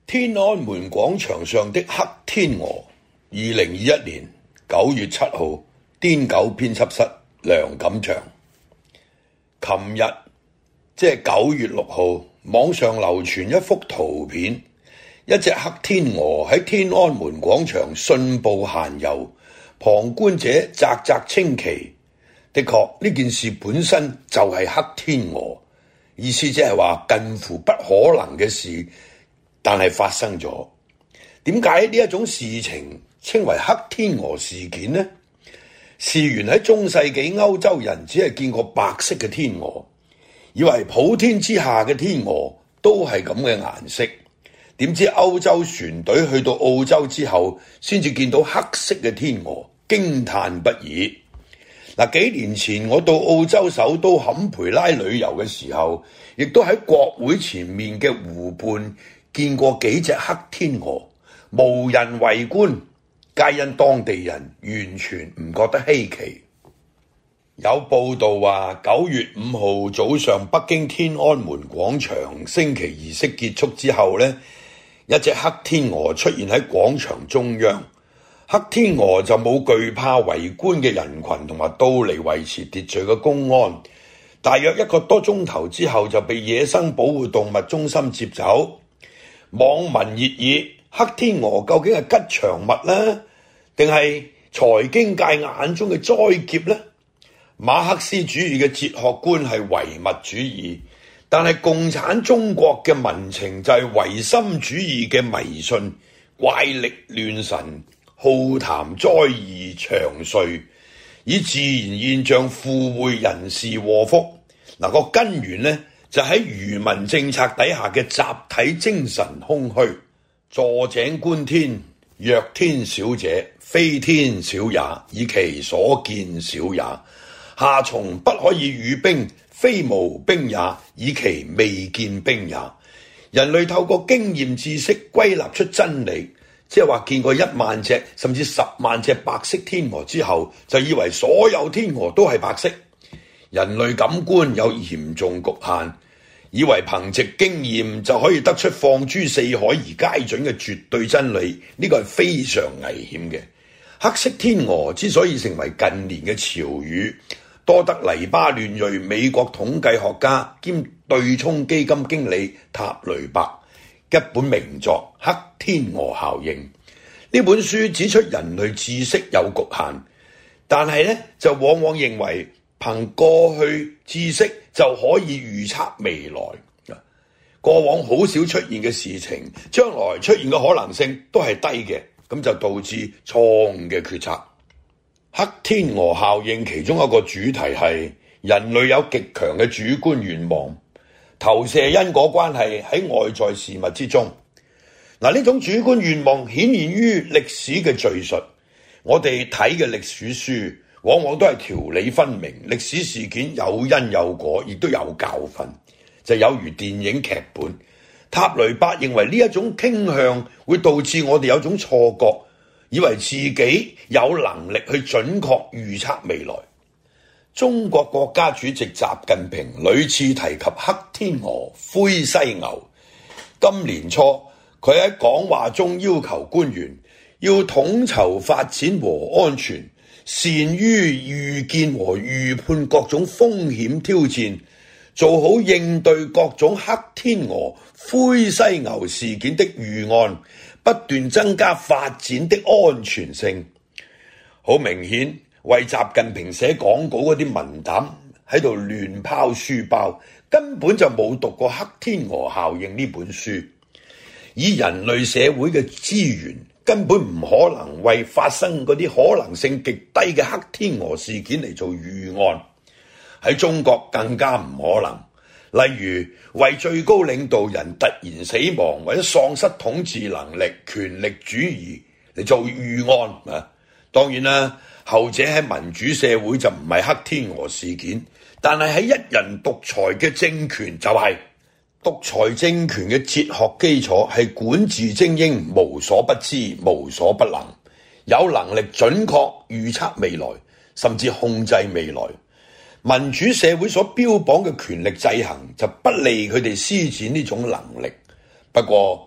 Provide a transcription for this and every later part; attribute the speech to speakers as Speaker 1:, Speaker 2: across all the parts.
Speaker 1: 天安門廣場上的黑天鵝，2021年9月7號，癲狗編輯室梁錦祥。琴日即係9月6號，網上流傳一幅圖片，一隻黑天鵝喺天安門廣場信步閒遊，旁觀者嘖嘖稱奇。的確，呢件事本身就係黑天鵝，意思即係話近乎不可能嘅事，但係發生咗。點解呢一種事情稱為黑天鵝事件呢？事緣喺中世紀歐洲人只係見過白色嘅天鵝，以為普天之下嘅天鵝都係咁嘅顏色。點知歐洲船隊去到澳洲之後，先至見到黑色嘅天鵝，驚嘆不已。幾年前我到澳洲首都坎培拉旅遊嘅時候，亦都喺國會前面嘅湖畔見過幾隻黑天鵝，無人圍觀，皆因當地人完全唔覺得稀奇。有報道話9月5號早上北京天安門廣場升旗儀式結束之後呢，一隻黑天鵝出現喺廣場中央。黑天鵝就冇懼怕圍觀嘅人群同埋到嚟維持秩序嘅公安，大約1個多鐘頭之後就被野生保護動物中心接走。網民熱議黑天鵝究竟係吉祥物呢，定係財經界眼中嘅災劫呢？馬克思主義嘅哲學觀係唯物主義，但係共產中國嘅民情就係唯心主義嘅迷信，怪力亂神，浩談災異祥瑞，以自然現象附會人士禍福。個根源呢，就喺愚民政策底下嘅集體精神空虛。坐井觀天，若天小者，非天小也，以其所見小也。夏蟲不可以語冰，非無冰也，以其未見冰也。人類透過經驗知識歸納出真理，即係話見過1萬隻甚至10萬隻白色天鵝之後，就以為所有天鵝都係白色。人類感官有嚴重局限，以為憑藉經驗就可以得出放諸四海而皆準嘅絕對真理，呢個係非常危險嘅。黑色天鵝之所以成為近年嘅潮語，多得黎巴嫩裔美國統計學家兼對沖基金經理塔雷伯一本名作《黑天鵝效應》。呢本書指出人類知識有局限，但係呢就往往認為憑過去知識就可以預測未來。過往好少出現嘅事情，將來出現嘅可能性都係低嘅，咁就導致錯誤嘅決策。黑天鵝效應其中一個主題係人類有極強嘅主觀願望，投射因果關係喺外在事物之中。呢種主觀願望顯現於歷史嘅敘述。我哋睇嘅歷史書往往都係條理分明，歷史事件有因有果，亦都有教訓，就有如電影劇本。塔雷伯認為呢一種傾向會導致我哋有種錯覺，以為自己有能力去準確預測未來。中國國家主席習近平屢次提及黑天鵝、灰犀牛。今年初，佢喺講話中要求官員要統籌發展和安全，善於預見和預判各種風險挑戰，做好應對各種黑天鵝、灰犀牛事件的預案，不斷增加發展的安全性。好明顯，為習近平寫講稿嗰啲文膽喺度亂拋書包，根本就冇讀過《黑天鵝效應》呢本書。以人類社會嘅資源，根本唔可能為發生嗰啲可能性極低嘅黑天鵝事件嚟做預案。喺中國更加唔可能。例如為最高領導人突然死亡或者喪失統治能力、權力主義嚟做預案啊。當然啦，後者喺民主社會就唔係黑天鵝事件，但係喺一人獨裁嘅政權就係。獨裁政權嘅哲學基礎係管治精英無所不知、無所不能，有能力準確預測未來，甚至控制未來。民主社會所標榜嘅權力制衡就不利佢哋施展呢種能力。不過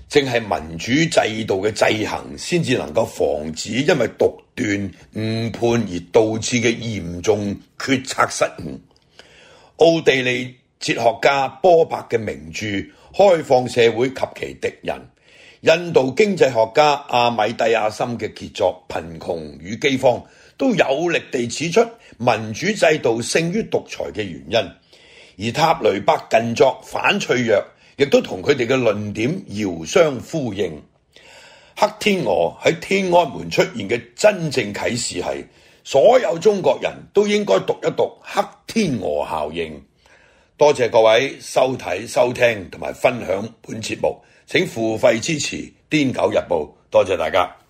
Speaker 1: 正係民主制度嘅制衡，先至能夠防止因為獨斷誤判而導致嘅嚴重決策失誤。奧地利哲學家波伯嘅名著《開放社會及其敵人》，印度經濟學家阿米蒂亞森嘅傑作《貧窮與饑荒》，都有力地指出民主制度勝於獨裁嘅原因。而塔雷伯近作反脆弱，亦都同佢哋嘅論點遙相呼應。黑天鵝喺天安門出現嘅真正啟示係，所有中國人都應該讀一讀黑天鵝效應。多謝各位收睇、收聽同埋分享本節目，請付費支持《癲狗日報》，多謝大家。